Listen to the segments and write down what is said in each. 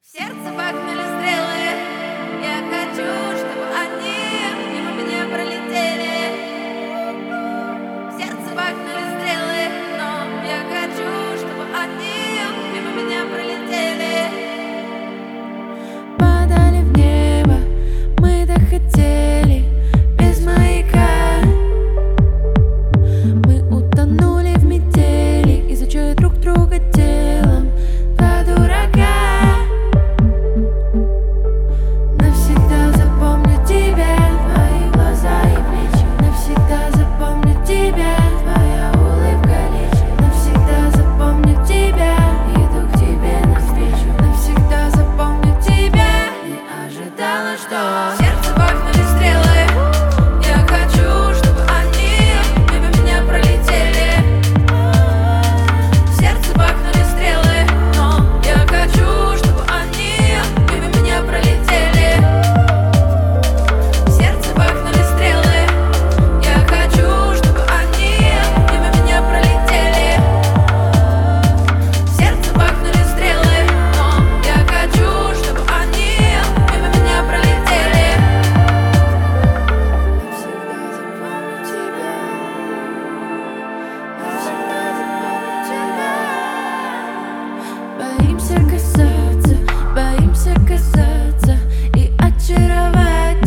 В сердце бахнули стрелы. Я хочу, чтобы они мимо меня пролетели. В сердце бахнули стрелы, но я хочу, чтобы они мимо меня пролетели. Падали в небо, мы так хотели, без маяка. Мы утонули в метели, изучая друг друга телом. Два дурака. Навсегда запомню тебя, твои глаза и плечи. Навсегда запомню тебя, твоя улыбка лечит. Навсегда запомню тебя, иду к тебе навстречу. Навсегда запомню тебя, не ожидала, что В сердце бахнули стрелы. Я хочу, чтобы они мимо меня пролетели. В сердце бахнули стрелы, но я хочу, чтобы они мимо меня пролетели. В сердце бахнули стрелы. Я хочу, чтобы они мимо меня пролетели. В сердце бахнули стрелы, но я хочу, чтобы они мимо меня пролетели. боимся касаться, боимся касаться и очаровать.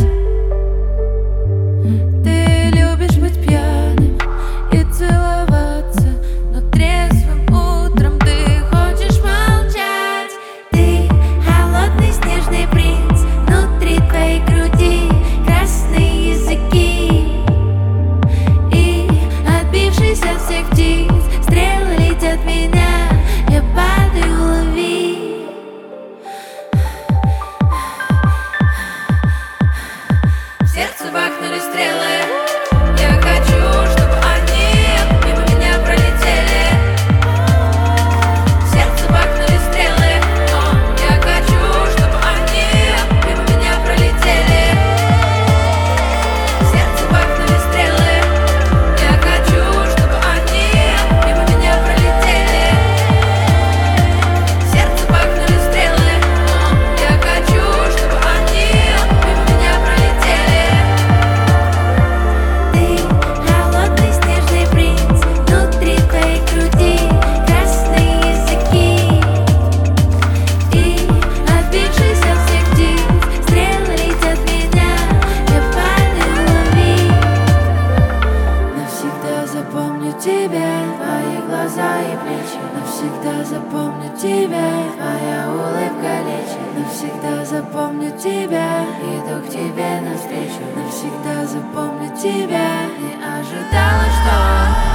Ты любишь быть пьяным и целоваться, но трезвым утром ты хочешь молчать. Ты холодный снежный принц, внутри твоей груди красные языки. И отбившись от всех птиц, стрелы летят в меня. Я падаю, лови. В сердце бахнули стрелы. Я хочу, чтобы они мимо меня пролетели. В сердце бахнули стрелы, но я хочу, чтобы они мимо меня пролетели. В сердце бахнули стрелы. Я хочу, чтобы они мимо меня пролетели. В сердце бахнули стрелы, но я хочу, чтобы они мимо меня пролетели. Ты холодный снежный принц, внутри твоей груди красные языки. И отбившись от всех птиц, стрелы летят в меня. Я падаю, лови. Навсегда запомню тебя, твои глаза и плечи. Навсегда запомню тебя, твоя улыбка лечит. Навсегда запомню тебя, иду к тебе навстречу. Навсегда запомню тебя, не ожидала, что